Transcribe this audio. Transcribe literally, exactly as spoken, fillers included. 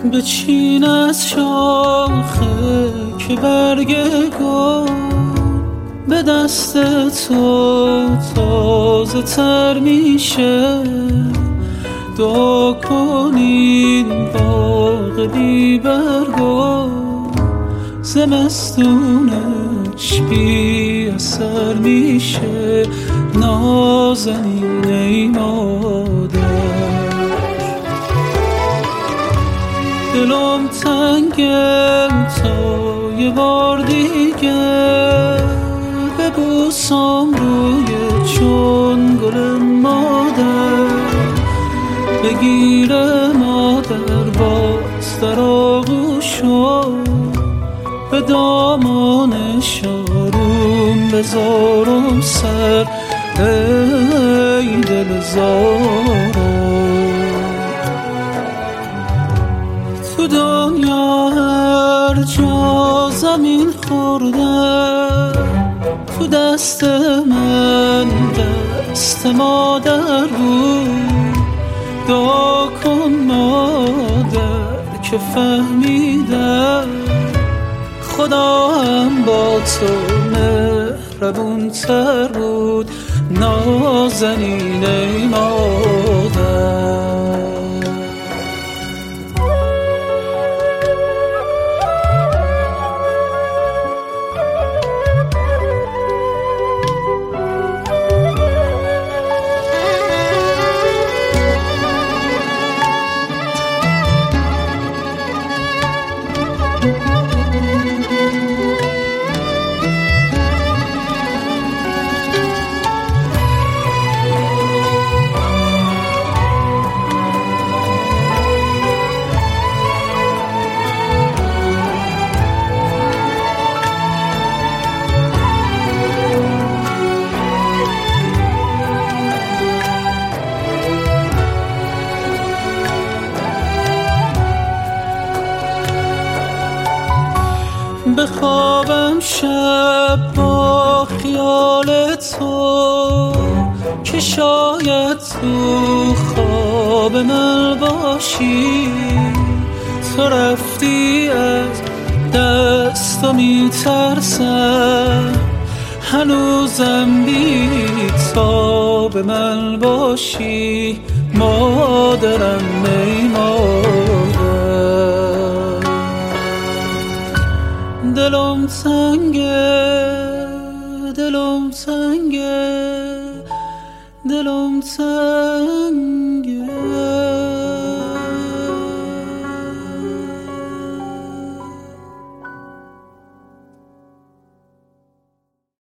بچین از شاخه که برگ گل به دست تو تازه تر میشه. دعا کنین باغ بی برگو زمستونش بی اثر میشه. نازنین ای مادر، دلم تنگه تا یه بار دیگه ببوسم روی چون گل مادر. بگیره مادر باز در آغوشو به دامانش آروم بذارم سر. ای دل زارم تو دنیا هر جا زمین خورده تو دست من دست مادر بود. دعا کن مادر که فهمیدم خدا هم با تو مهربون تر بود. نازنین ای مادر، بخوابم شب با خیال تو که شاید تو خواب من باشی. تو رفتی از دست و میترسم هنوزم بی تاب من باشی. مادرم ای مادر، دلم تنگه دلم تنگه دلم تنگه